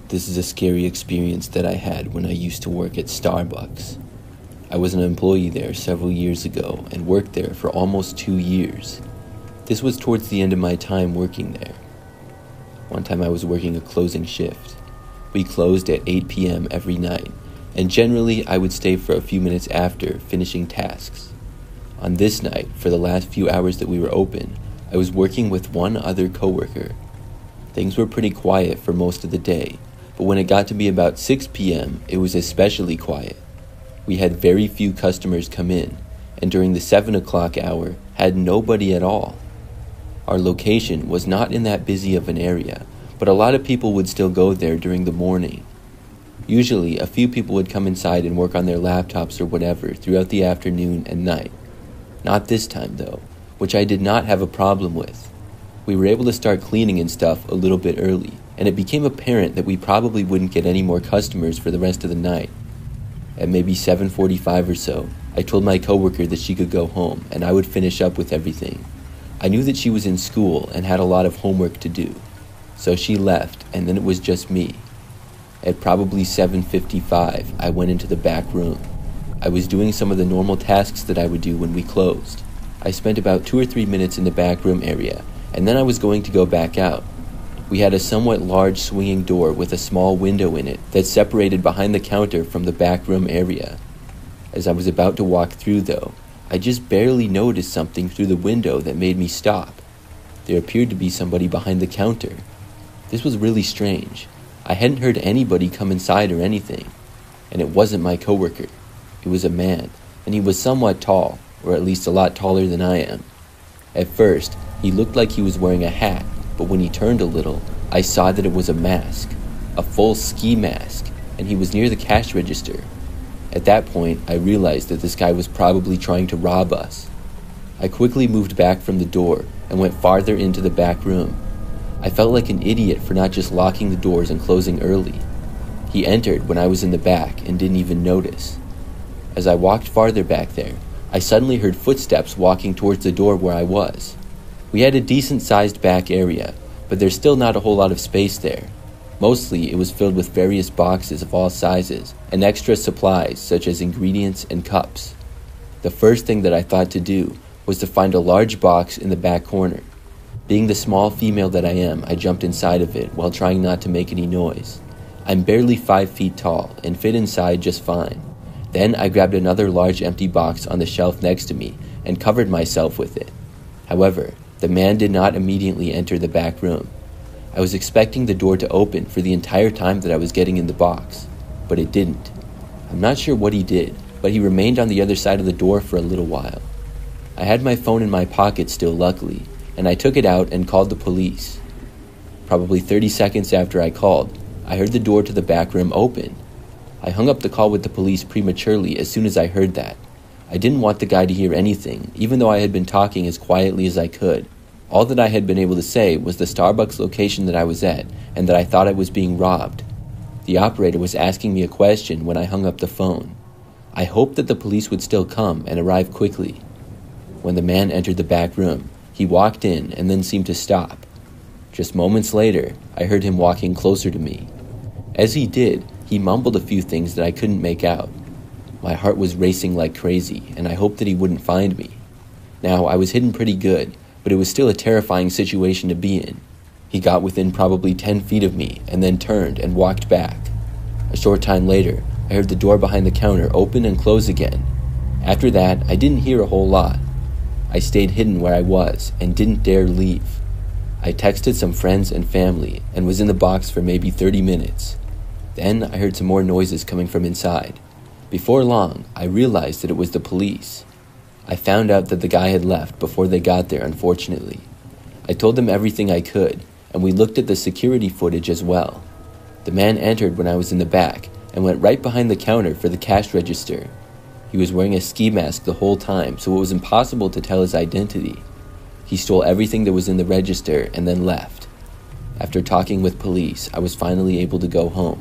This is a scary experience that I had when I used to work at Starbucks. I was an employee there several years ago and worked there for almost 2 years. This was towards the end of my time working there. One time I was working a closing shift. We closed at 8 p.m. every night, and generally I would stay for a few minutes after finishing tasks. On this night, for the last few hours that we were open, I was working with one other coworker. Things were pretty quiet for most of the day, but when it got to be about 6 p.m., it was especially quiet. We had very few customers come in, and during the 7 o'clock hour, had nobody at all. Our location was not in that busy of an area, but a lot of people would still go there during the morning. Usually, a few people would come inside and work on their laptops or whatever throughout the afternoon and night. Not this time, though, which I did not have a problem with. We were able to start cleaning and stuff a little bit early, and it became apparent that we probably wouldn't get any more customers for the rest of the night. At maybe 7:45 or so, I told my coworker that she could go home and I would finish up with everything. I knew that she was in school and had a lot of homework to do, so she left and then it was just me. At probably 7:55, I went into the back room. I was doing some of the normal tasks that I would do when we closed. I spent about 2 or 3 minutes in the back room area, and then I was going to go back out. We had a somewhat large swinging door with a small window in it that separated behind the counter from the back room area. As I was about to walk through, though, I just barely noticed something through the window that made me stop. There appeared to be somebody behind the counter. This was really strange. I hadn't heard anybody come inside or anything, and it wasn't my coworker. It was a man, and he was somewhat tall, or at least a lot taller than I am. At first, he looked like he was wearing a hat, but when he turned a little, I saw that it was a mask, a full ski mask, and he was near the cash register. At that point, I realized that this guy was probably trying to rob us. I quickly moved back from the door and went farther into the back room. I felt like an idiot for not just locking the doors and closing early. He entered when I was in the back and didn't even notice. As I walked farther back there, I suddenly heard footsteps walking towards the door where I was. We had a decent-sized back area, but there's still not a whole lot of space there. Mostly, it was filled with various boxes of all sizes and extra supplies such as ingredients and cups. The first thing that I thought to do was to find a large box in the back corner. Being the small female that I am, I jumped inside of it while trying not to make any noise. I'm barely 5 feet tall and fit inside just fine. Then I grabbed another large empty box on the shelf next to me and covered myself with it. However, the man did not immediately enter the back room. I was expecting the door to open for the entire time that I was getting in the box, but it didn't. I'm not sure what he did, but he remained on the other side of the door for a little while. I had my phone in my pocket still, luckily, and I took it out and called the police. Probably 30 seconds after I called, I heard the door to the back room open. I hung up the call with the police prematurely as soon as I heard that. I didn't want the guy to hear anything, even though I had been talking as quietly as I could. All that I had been able to say was the Starbucks location that I was at and that I thought I was being robbed. The operator was asking me a question when I hung up the phone. I hoped that the police would still come and arrive quickly. When the man entered the back room, he walked in and then seemed to stop. Just moments later, I heard him walking closer to me. As he did, he mumbled a few things that I couldn't make out. My heart was racing like crazy, and I hoped that he wouldn't find me. Now, I was hidden pretty good, but it was still a terrifying situation to be in. He got within probably 10 feet of me and then turned and walked back. A short time later, I heard the door behind the counter open and close again. After that, I didn't hear a whole lot. I stayed hidden where I was and didn't dare leave. I texted some friends and family and was in the box for maybe 30 minutes. Then I heard some more noises coming from inside. Before long, I realized that it was the police. I found out that the guy had left before they got there, unfortunately. I told them everything I could, and we looked at the security footage as well. The man entered when I was in the back and went right behind the counter for the cash register. He was wearing a ski mask the whole time, so it was impossible to tell his identity. He stole everything that was in the register and then left. After talking with police, I was finally able to go home.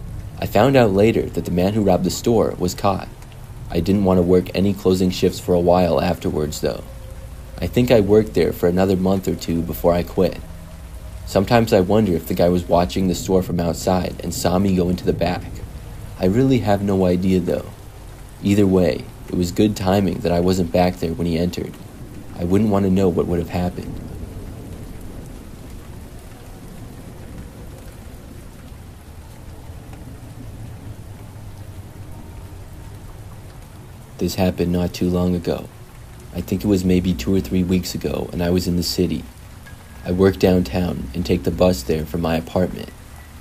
I found out later that the man who robbed the store was caught. I didn't want to work any closing shifts for a while afterwards, though. I think I worked there for another month or two before I quit. Sometimes I wonder if the guy was watching the store from outside and saw me go into the back. I really have no idea though. Either way, it was good timing that I wasn't back there when he entered. I wouldn't want to know what would have happened. This happened not too long ago. I think it was maybe 2 or 3 weeks ago, and I was in the city. I work downtown and take the bus there from my apartment.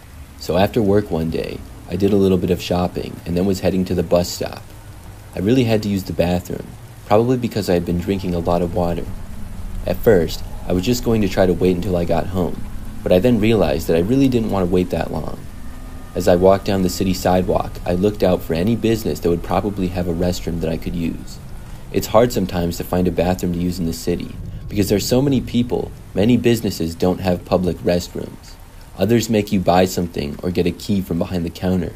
So after work one day, I did a little bit of shopping and then was heading to the bus stop. I really had to use the bathroom, probably because I had been drinking a lot of water. At first, I was just going to try to wait until I got home, but I then realized that I really didn't want to wait that long. As I walked down the city sidewalk, I looked out for any business that would probably have a restroom that I could use. It's hard sometimes to find a bathroom to use in the city, because there's so many people. Many businesses don't have public restrooms. Others make you buy something or get a key from behind the counter.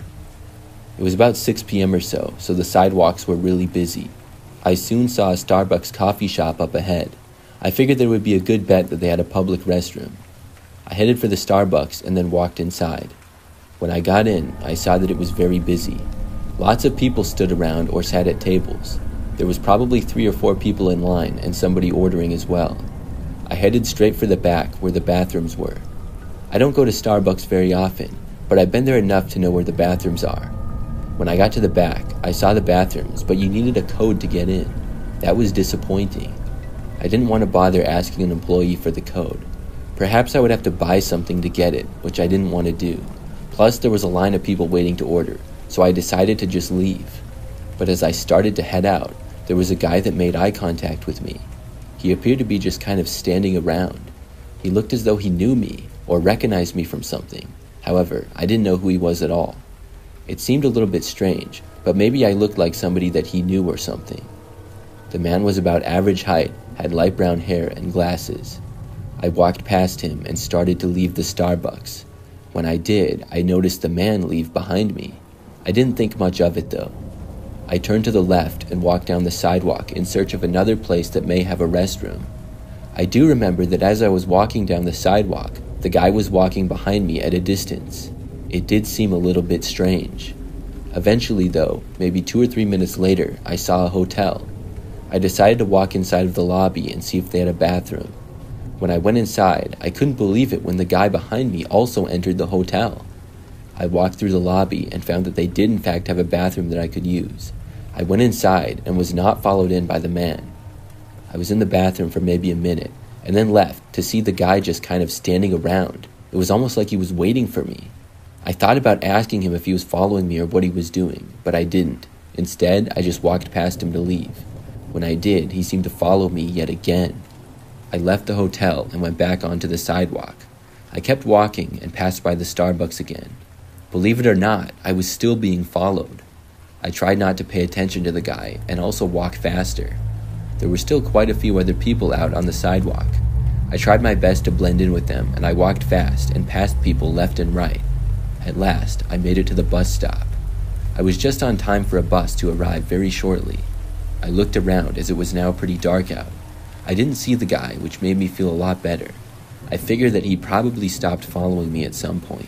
It was about 6 p.m. or so the sidewalks were really busy. I soon saw a Starbucks coffee shop up ahead. I figured there would be a good bet that they had a public restroom. I headed for the Starbucks and then walked inside. When I got in, I saw that it was very busy. Lots of people stood around or sat at tables. There was probably 3 or 4 people in line and somebody ordering as well. I headed straight for the back where the bathrooms were. I don't go to Starbucks very often, but I've been there enough to know where the bathrooms are. When I got to the back, I saw the bathrooms, but you needed a code to get in. That was disappointing. I didn't want to bother asking an employee for the code. Perhaps I would have to buy something to get it, which I didn't want to do. Plus, there was a line of people waiting to order, so I decided to just leave. But as I started to head out, there was a guy that made eye contact with me. He appeared to be just kind of standing around. He looked as though he knew me or recognized me from something. However, I didn't know who he was at all. It seemed a little bit strange, but maybe I looked like somebody that he knew or something. The man was about average height, had light brown hair and glasses. I walked past him and started to leave the Starbucks. When I did, I noticed the man leave behind me. I didn't think much of it though. I turned to the left and walked down the sidewalk in search of another place that may have a restroom. I do remember that as I was walking down the sidewalk, the guy was walking behind me at a distance. It did seem a little bit strange. Eventually though, maybe 2 or 3 minutes later, I saw a hotel. I decided to walk inside of the lobby and see if they had a bathroom. When I went inside, I couldn't believe it when the guy behind me also entered the hotel. I walked through the lobby and found that they did in fact have a bathroom that I could use. I went inside and was not followed in by the man. I was in the bathroom for maybe a minute and then left to see the guy just kind of standing around. It was almost like he was waiting for me. I thought about asking him if he was following me or what he was doing, but I didn't. Instead, I just walked past him to leave. When I did, he seemed to follow me yet again. I left the hotel and went back onto the sidewalk. I kept walking and passed by the Starbucks again. Believe it or not, I was still being followed. I tried not to pay attention to the guy and also walk faster. There were still quite a few other people out on the sidewalk. I tried my best to blend in with them and I walked fast and passed people left and right. At last, I made it to the bus stop. I was just on time for a bus to arrive very shortly. I looked around as it was now pretty dark out. I didn't see the guy, which made me feel a lot better. I figured that he probably stopped following me at some point.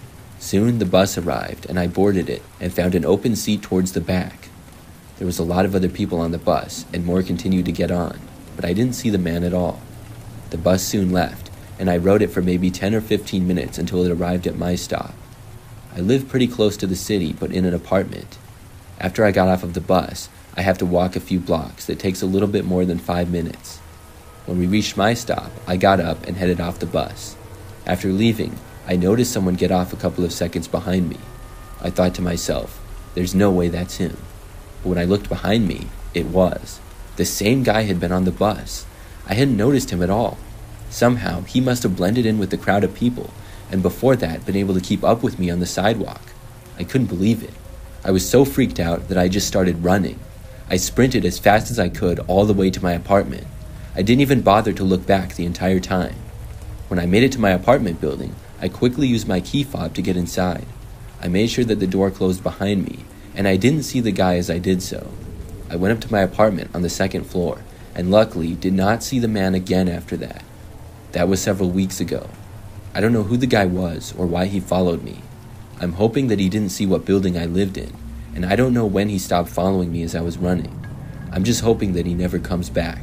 Soon the bus arrived and I boarded it and found an open seat towards the back. There was a lot of other people on the bus and more continued to get on, but I didn't see the man at all. The bus soon left and I rode it for maybe 10 or 15 minutes until it arrived at my stop. I live pretty close to the city but in an apartment. After I got off of the bus, I have to walk a few blocks that takes a little bit more than 5 minutes. When we reached my stop, I got up and headed off the bus. After leaving, I noticed someone get off a couple of seconds behind me. I thought to myself, there's no way that's him. But when I looked behind me, it was. The same guy had been on the bus. I hadn't noticed him at all. Somehow, he must have blended in with the crowd of people, and before that, been able to keep up with me on the sidewalk. I couldn't believe it. I was so freaked out that I just started running. I sprinted as fast as I could all the way to my apartment. I didn't even bother to look back the entire time. When I made it to my apartment building, I quickly used my key fob to get inside. I made sure that the door closed behind me, and I didn't see the guy as I did so. I went up to my apartment on the 2nd floor, and luckily did not see the man again after that. That was several weeks ago. I don't know who the guy was or why he followed me. I'm hoping that he didn't see what building I lived in, and I don't know when he stopped following me as I was running. I'm just hoping that he never comes back.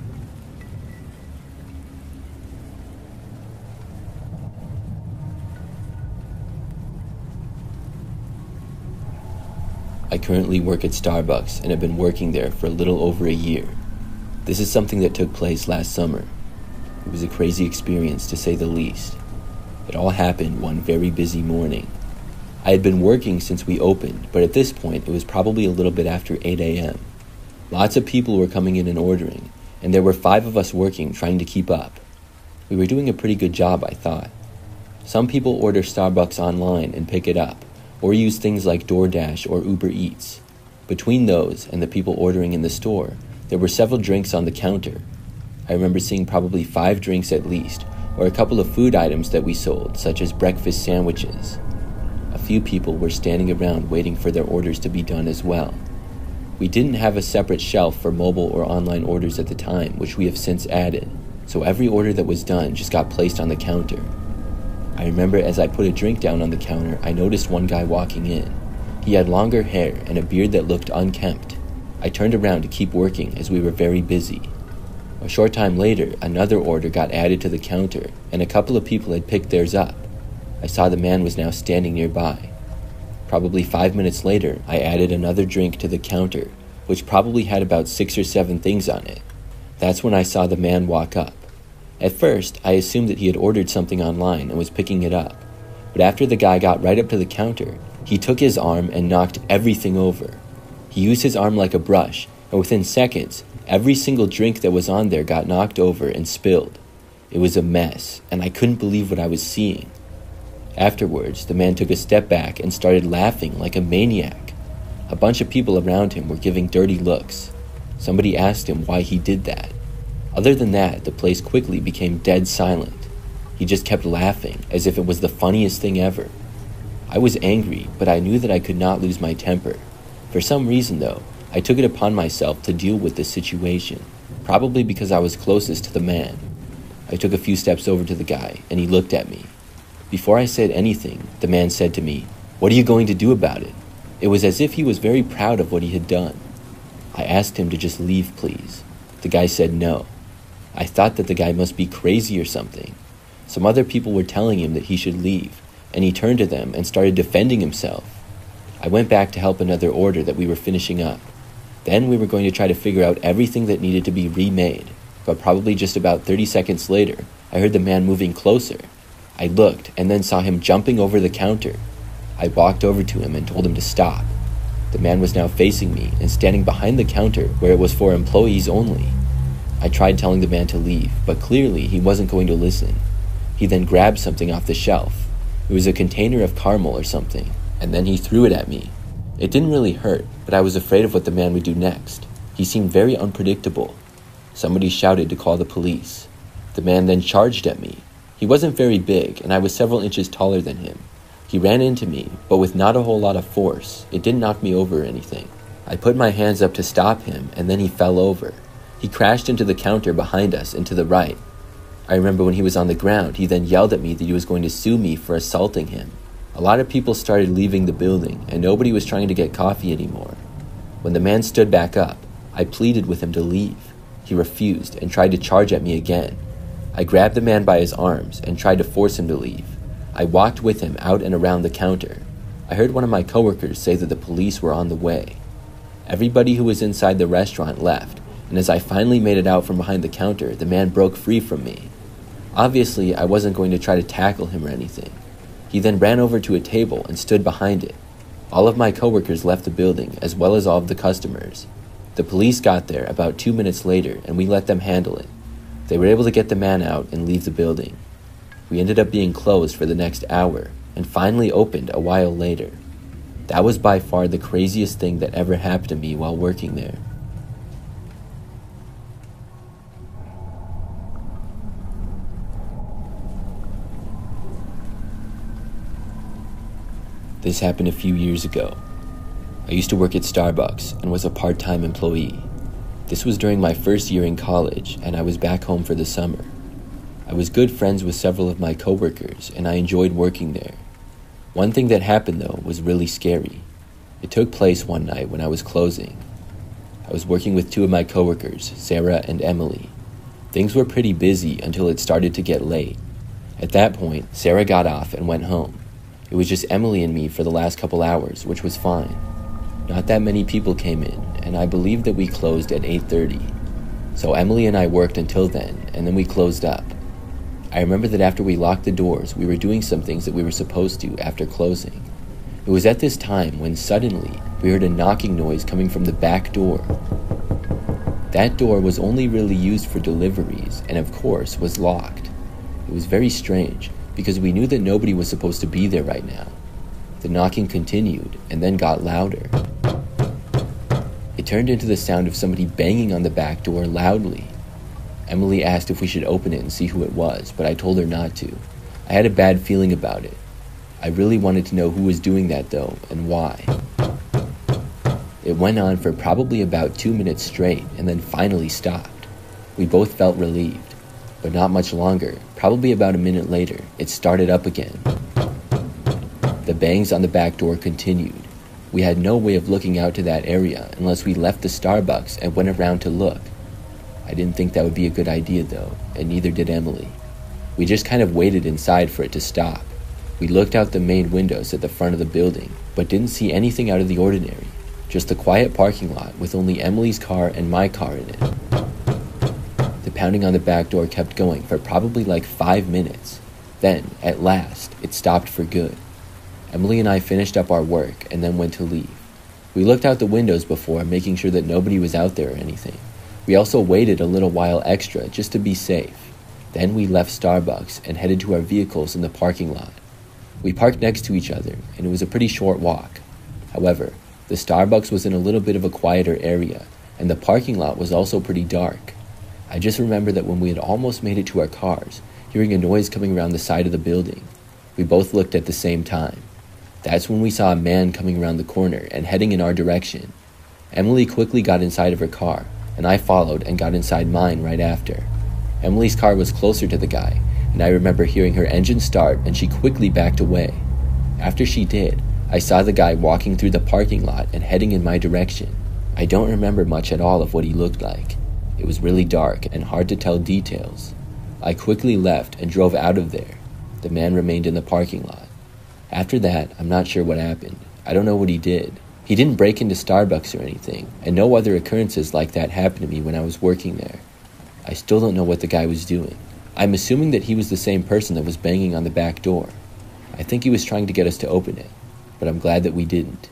I currently work at Starbucks and have been working there for a little over a year. This is something that took place last summer. It was a crazy experience, to say the least. It all happened one very busy morning. I had been working since we opened, but at this point it was probably a little bit after 8 a.m. Lots of people were coming in and ordering, and there were 5 of us working trying to keep up. We were doing a pretty good job, I thought. Some people order Starbucks online and pick it up, or use things like DoorDash or Uber Eats. Between those and the people ordering in the store, there were several drinks on the counter. I remember seeing probably 5 drinks at least, or a couple of food items that we sold, such as breakfast sandwiches. A few people were standing around waiting for their orders to be done as well. We didn't have a separate shelf for mobile or online orders at the time, which we have since added, so every order that was done just got placed on the counter. I remember as I put a drink down on the counter, I noticed one guy walking in. He had longer hair and a beard that looked unkempt. I turned around to keep working as we were very busy. A short time later, another order got added to the counter, and a couple of people had picked theirs up. I saw the man was now standing nearby. Probably 5 minutes later, I added another drink to the counter, which probably had about 6 or 7 things on it. That's when I saw the man walk up. At first, I assumed that he had ordered something online and was picking it up. But after the guy got right up to the counter, he took his arm and knocked everything over. He used his arm like a brush, and within seconds, every single drink that was on there got knocked over and spilled. It was a mess, and I couldn't believe what I was seeing. Afterwards, the man took a step back and started laughing like a maniac. A bunch of people around him were giving dirty looks. Somebody asked him why he did that. Other than that, the place quickly became dead silent. He just kept laughing, as if it was the funniest thing ever. I was angry, but I knew that I could not lose my temper. For some reason, though, I took it upon myself to deal with the situation, probably because I was closest to the man. I took a few steps over to the guy, and he looked at me. Before I said anything, the man said to me, "What are you going to do about it?" It was as if he was very proud of what he had done. I asked him to just leave, please. The guy said no. I thought that the guy must be crazy or something. Some other people were telling him that he should leave, and he turned to them and started defending himself. I went back to help another order that we were finishing up. Then we were going to try to figure out everything that needed to be remade, but probably just about 30 seconds later, I heard the man moving closer. I looked and then saw him jumping over the counter. I walked over to him and told him to stop. The man was now facing me and standing behind the counter where it was for employees only. I tried telling the man to leave, but clearly he wasn't going to listen. He then grabbed something off the shelf. It was a container of caramel or something, and then he threw it at me. It didn't really hurt, but I was afraid of what the man would do next. He seemed very unpredictable. Somebody shouted to call the police. The man then charged at me. He wasn't very big, and I was several inches taller than him. He ran into me, but with not a whole lot of force. It didn't knock me over or anything. I put my hands up to stop him, and then he fell over. He crashed into the counter behind us and to the right. I remember when he was on the ground, he then yelled at me that he was going to sue me for assaulting him. A lot of people started leaving the building, and nobody was trying to get coffee anymore. When the man stood back up, I pleaded with him to leave. He refused and tried to charge at me again. I grabbed the man by his arms and tried to force him to leave. I walked with him out and around the counter. I heard one of my coworkers say that the police were on the way. Everybody who was inside the restaurant left, and as I finally made it out from behind the counter, the man broke free from me. Obviously, I wasn't going to try to tackle him or anything. He then ran over to a table and stood behind it. All of my coworkers left the building, as well as all of the customers. The police got there about 2 minutes later, and we let them handle it. They were able to get the man out and leave the building. We ended up being closed for the next hour, and finally opened a while later. That was by far the craziest thing that ever happened to me while working there. This happened a few years ago. I used to work at Starbucks and was a part-time employee. This was during my first year in college, and I was back home for the summer. I was good friends with several of my coworkers, and I enjoyed working there. One thing that happened, though, was really scary. It took place one night when I was closing. I was working with two of my coworkers, Sarah and Emily. Things were pretty busy until it started to get late. At that point, Sarah got off and went home. It was just Emily and me for the last couple hours, which was fine. Not that many people came in, and I believe that we closed at 8:30. So Emily and I worked until then, and then we closed up. I remember that after we locked the doors, we were doing some things that we were supposed to after closing. It was at this time when suddenly we heard a knocking noise coming from the back door. That door was only really used for deliveries, and of course was locked. It was very strange, because we knew that nobody was supposed to be there right now. The knocking continued, and then got louder. It turned into the sound of somebody banging on the back door loudly. Emily asked if we should open it and see who it was, but I told her not to. I had a bad feeling about it. I really wanted to know who was doing that though, and why. It went on for probably about 2 minutes straight, and then finally stopped. We both felt relieved, but not much longer. Probably about a minute later, it started up again. The bangs on the back door continued. We had no way of looking out to that area unless we left the Starbucks and went around to look. I didn't think that would be a good idea though, and neither did Emily. We just kind of waited inside for it to stop. We looked out the main windows at the front of the building, but didn't see anything out of the ordinary. Just a quiet parking lot with only Emily's car and my car in it. The pounding on the back door kept going for probably like 5 minutes. Then, at last, it stopped for good. Emily and I finished up our work and then went to leave. We looked out the windows before, making sure that nobody was out there or anything. We also waited a little while extra just to be safe. Then we left Starbucks and headed to our vehicles in the parking lot. We parked next to each other, and it was a pretty short walk. However, the Starbucks was in a little bit of a quieter area, and the parking lot was also pretty dark. I just remember that when we had almost made it to our cars, hearing a noise coming around the side of the building. We both looked at the same time. That's when we saw a man coming around the corner and heading in our direction. Emily quickly got inside of her car, and I followed and got inside mine right after. Emily's car was closer to the guy, and I remember hearing her engine start, and she quickly backed away. After she did, I saw the guy walking through the parking lot and heading in my direction. I don't remember much at all of what he looked like. It was really dark and hard to tell details. I quickly left and drove out of there. The man remained in the parking lot. After that, I'm not sure what happened. I don't know what he did. He didn't break into Starbucks or anything, and no other occurrences like that happened to me when I was working there. I still don't know what the guy was doing. I'm assuming that he was the same person that was banging on the back door. I think he was trying to get us to open it, but I'm glad that we didn't.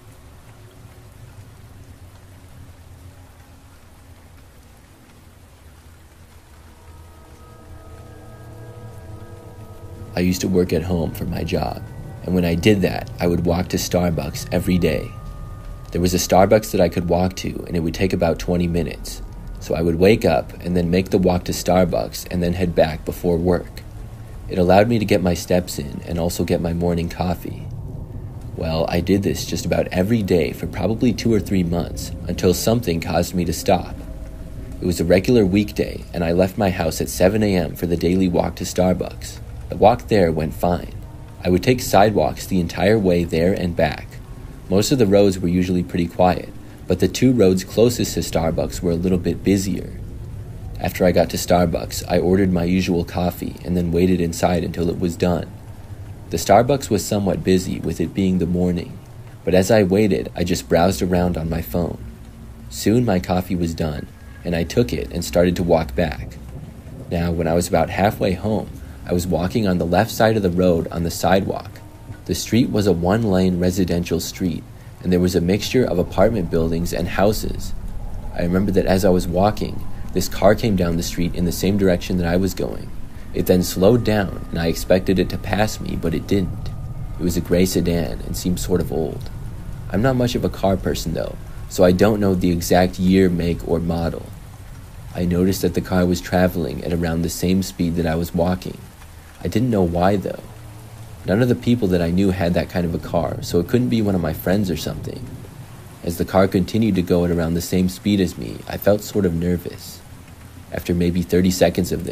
I used to work at home for my job, and when I did that, I would walk to Starbucks every day. There was a Starbucks that I could walk to, and it would take about 20 minutes. So I would wake up and then make the walk to Starbucks and then head back before work. It allowed me to get my steps in and also get my morning coffee. Well, I did this just about every day for probably 2 or 3 months until something caused me to stop. It was a regular weekday, and I left my house at 7 a.m. for the daily walk to Starbucks. The walk there went fine. I would take sidewalks the entire way there and back. Most of the roads were usually pretty quiet, but the 2 roads closest to Starbucks were a little bit busier. After I got to Starbucks, I ordered my usual coffee and then waited inside until it was done. The Starbucks was somewhat busy with it being the morning, but as I waited, I just browsed around on my phone. Soon my coffee was done, and I took it and started to walk back. Now, when I was about halfway home, I was walking on the left side of the road on the sidewalk. The street was a 1-lane residential street, and there was a mixture of apartment buildings and houses. I remember that as I was walking, this car came down the street in the same direction that I was going. It then slowed down, and I expected it to pass me, but it didn't. It was a gray sedan and seemed sort of old. I'm not much of a car person though, so I don't know the exact year, make, or model. I noticed that the car was traveling at around the same speed that I was walking. I didn't know why though. None of the people that I knew had that kind of a car, so it couldn't be one of my friends or something. As the car continued to go at around the same speed as me, I felt sort of nervous. After maybe 30 seconds of this,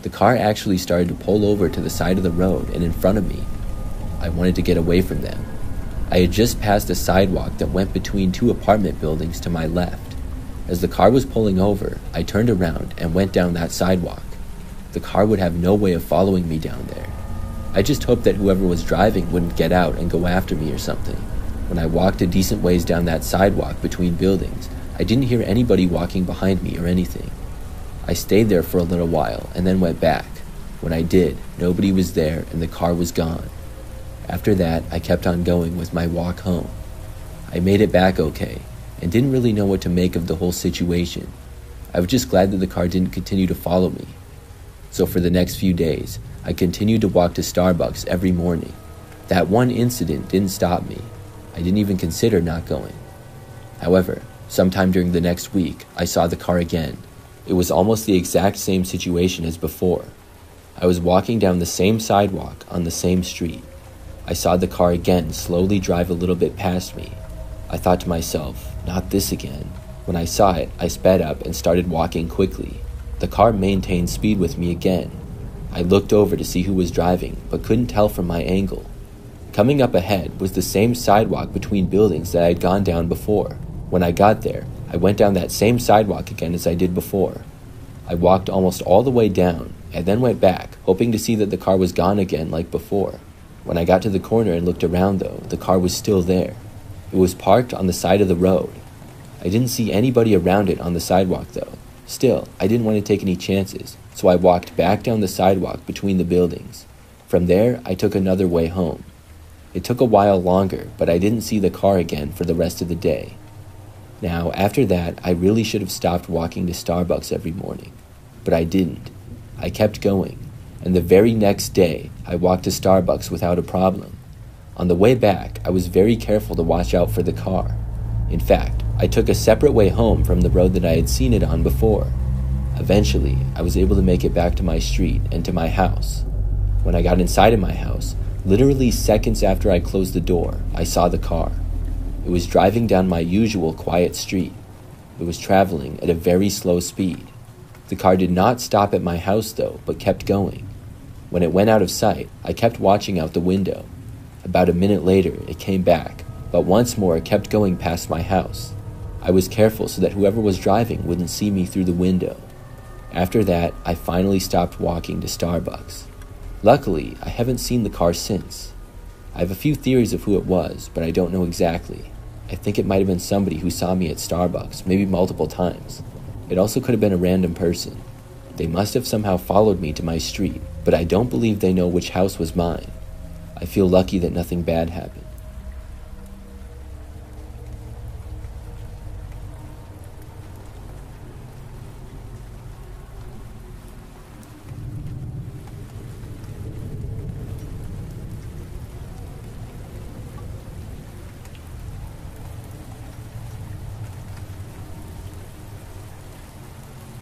The car actually started to pull over to the side of the road and in front of me. I wanted to get away from them. I had just passed a sidewalk that went between two apartment buildings to my left. As the car was pulling over, I turned around and went down that sidewalk. The car would have no way of following me down there. I just hoped that whoever was driving wouldn't get out and go after me or something. When I walked a decent ways down that sidewalk between buildings, I didn't hear anybody walking behind me or anything. I stayed there for a little while and then went back. When I did, nobody was there and the car was gone. After that, I kept on going with my walk home. I made it back okay and didn't really know what to make of the whole situation. I was just glad that the car didn't continue to follow me. So for the next few days, I continued to walk to Starbucks every morning. That one incident didn't stop me. I didn't even consider not going. However, sometime during the next week, I saw the car again. It was almost the exact same situation as before. I was walking down the same sidewalk on the same street. I saw the car again slowly drive a little bit past me. I thought to myself, not this again. When I saw it, I sped up and started walking quickly. The car maintained speed with me again. I looked over to see who was driving, but couldn't tell from my angle. Coming up ahead was the same sidewalk between buildings that I had gone down before. When I got there, I went down that same sidewalk again as I did before. I walked almost all the way down and then went back, hoping to see that the car was gone again like before. When I got to the corner and looked around though, the car was still there. It was parked on the side of the road. I didn't see anybody around it on the sidewalk though. Still, I didn't want to take any chances, so I walked back down the sidewalk between the buildings. From there, I took another way home. It took a while longer, but I didn't see the car again for the rest of the day. Now, after that, I really should have stopped walking to Starbucks every morning. But I didn't. I kept going, and the very next day, I walked to Starbucks without a problem. On the way back, I was very careful to watch out for the car. In fact, I took a separate way home from the road that I had seen it on before. Eventually, I was able to make it back to my street and to my house. When I got inside of my house, literally seconds after I closed the door, I saw the car. It was driving down my usual quiet street. It was traveling at a very slow speed. The car did not stop at my house though, but kept going. When it went out of sight, I kept watching out the window. About a minute later, it came back, but once more it kept going past my house. I was careful so that whoever was driving wouldn't see me through the window. After that, I finally stopped walking to Starbucks. Luckily, I haven't seen the car since. I have a few theories of who it was, but I don't know exactly. I think it might have been somebody who saw me at Starbucks, maybe multiple times. It also could have been a random person. They must have somehow followed me to my street, but I don't believe they know which house was mine. I feel lucky that nothing bad happened.